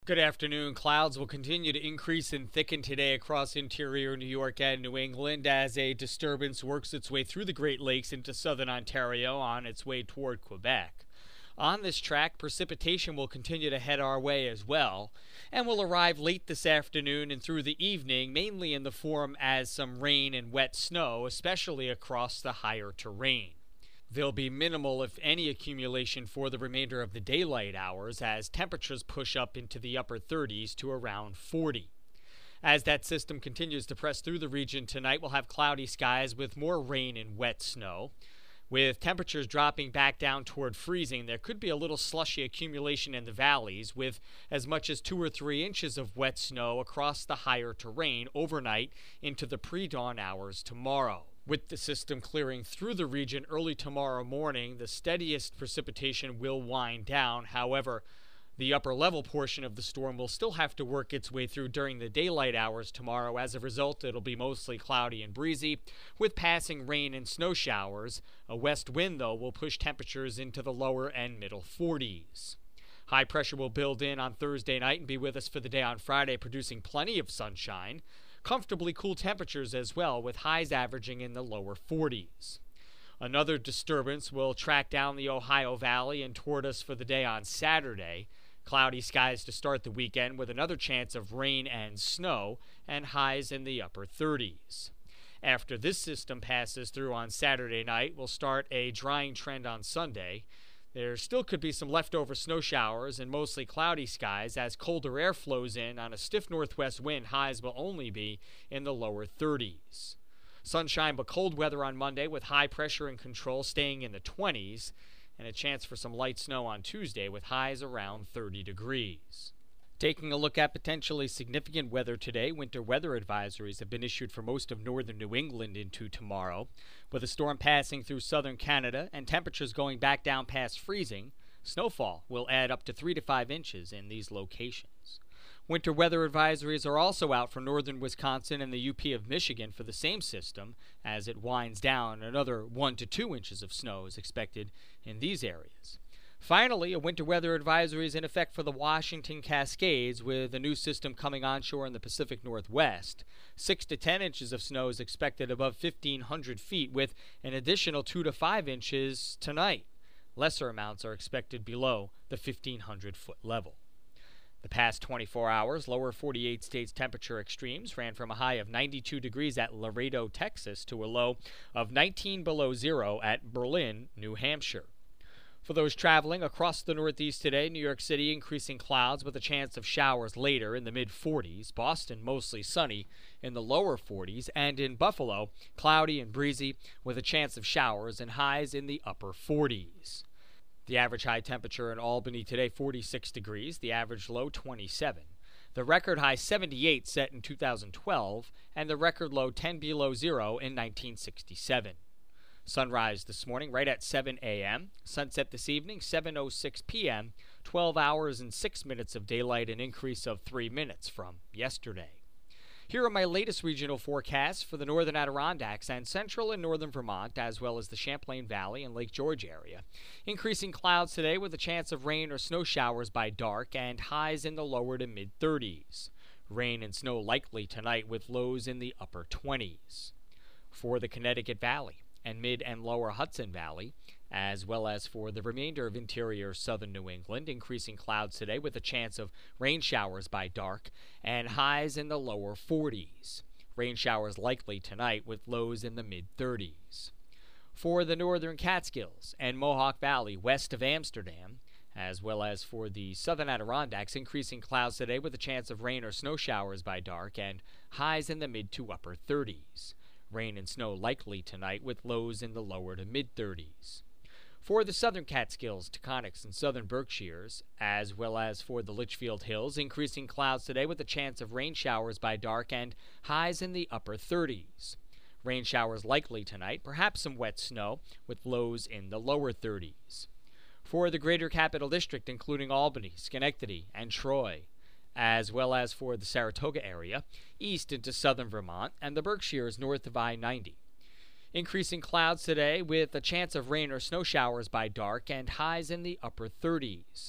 Good afternoon. Clouds will continue to increase and thicken today across interior New York and New England as a disturbance works its way through the Great Lakes into southern Ontario on its way toward Quebec. On this track, precipitation will continue to head our way as well, and will arrive late this afternoon and through the evening, mainly in the form as some rain and wet snow, especially across the higher terrain. There'll be minimal, if any, accumulation for the remainder of the daylight hours as temperatures push up into the upper 30s to around 40. As that system continues to press through the region tonight, we'll have cloudy skies with more rain and wet snow. With temperatures dropping back down toward freezing, there could be a little slushy accumulation in the valleys with as much as 2 or 3 inches of wet snow across the higher terrain overnight into the pre-dawn hours tomorrow. With the system clearing through the region early tomorrow morning, the steadiest precipitation will wind down. However, the upper level portion of the storm will still have to work its way through during the daylight hours tomorrow. As a result, it'll be mostly cloudy and breezy with passing rain and snow showers. A west wind, though, will push temperatures into the lower and middle 40s. High pressure will build in on Thursday night and be with us for the day on Friday, producing plenty of sunshine. Comfortably cool temperatures as well, with highs averaging in the lower 40s. Another disturbance will track down the Ohio Valley and toward us for the day on Saturday. Cloudy skies to start the weekend with another chance of rain and snow and highs in the upper 30s. After this system passes through on Saturday night, we'll start a drying trend on Sunday. There still could be some leftover snow showers and mostly cloudy skies as colder air flows in on a stiff northwest wind. Highs will only be in the lower 30s. Sunshine but cold weather on Monday with high pressure and control staying in the 20s and a chance for some light snow on Tuesday with highs around 30 degrees. Taking a look at potentially significant weather today, winter weather advisories have been issued for most of northern New England into tomorrow. With a storm passing through southern Canada and temperatures going back down past freezing, snowfall will add up to 3 to 5 inches in these locations. Winter weather advisories are also out for northern Wisconsin and the UP of Michigan for the same system. As it winds down, another 1 to 2 inches of snow is expected in these areas. Finally, a winter weather advisory is in effect for the Washington Cascades with a new system coming onshore in the Pacific Northwest. 6 to 10 inches of snow is expected above 1,500 feet with an additional 2 to 5 inches tonight. Lesser amounts are expected below the 1,500-foot level. The past 24 hours, lower 48 states temperature extremes ran from a high of 92 degrees at Laredo, Texas, to a low of 19 below zero at Berlin, New Hampshire. For those traveling across the Northeast today, New York City increasing clouds with a chance of showers later in the mid-40s. Boston mostly sunny in the lower 40s. And in Buffalo, cloudy and breezy with a chance of showers and highs in the upper 40s. The average high temperature in Albany today, 46 degrees. The average low, 27. The record high, 78, set in 2012. And the record low, 10 below zero in 1967. Sunrise this morning right at 7 a.m. Sunset this evening, 7:06 p.m. 12 hours and 6 minutes of daylight, an increase of 3 minutes from yesterday. Here are my latest regional forecasts for the northern Adirondacks and central and northern Vermont, as well as the Champlain Valley and Lake George area. Increasing clouds today with a chance of rain or snow showers by dark and highs in the lower to mid-30s. Rain and snow likely tonight with lows in the upper 20s. For the Connecticut Valley and mid and lower Hudson Valley, as well as for the remainder of interior southern New England, increasing clouds today with a chance of rain showers by dark and highs in the lower 40s. Rain showers likely tonight with lows in the mid-30s. For the northern Catskills and Mohawk Valley west of Amsterdam, as well as for the southern Adirondacks, increasing clouds today with a chance of rain or snow showers by dark and highs in the mid to upper 30s. Rain and snow likely tonight with lows in the lower to mid-30s. For the southern Catskills, Taconics, and southern Berkshires, as well as for the Litchfield Hills, increasing clouds today with a chance of rain showers by dark and highs in the upper 30s. Rain showers likely tonight, perhaps some wet snow with lows in the lower 30s. For the greater Capital District, including Albany, Schenectady, and Troy, as well as for the Saratoga area, east into southern Vermont, and the Berkshires north of I-90. Increasing clouds today with a chance of rain or snow showers by dark and highs in the upper 30s.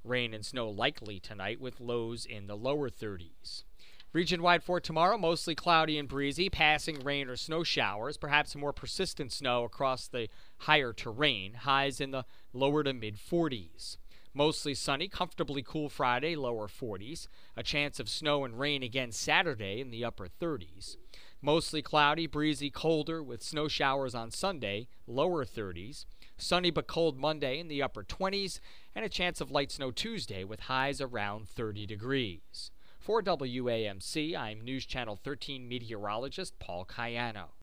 Rain and snow likely tonight with lows in the lower 30s. Region-wide for tomorrow, mostly cloudy and breezy, passing rain or snow showers, perhaps more persistent snow across the higher terrain, highs in the lower to mid-40s. Mostly sunny, comfortably cool Friday, lower 40s. A chance of snow and rain again Saturday in the upper 30s. Mostly cloudy, breezy, colder with snow showers on Sunday, lower 30s. Sunny but cold Monday in the upper 20s. And a chance of light snow Tuesday with highs around 30 degrees. For WAMC, I'm News Channel 13 meteorologist Paul Cayano.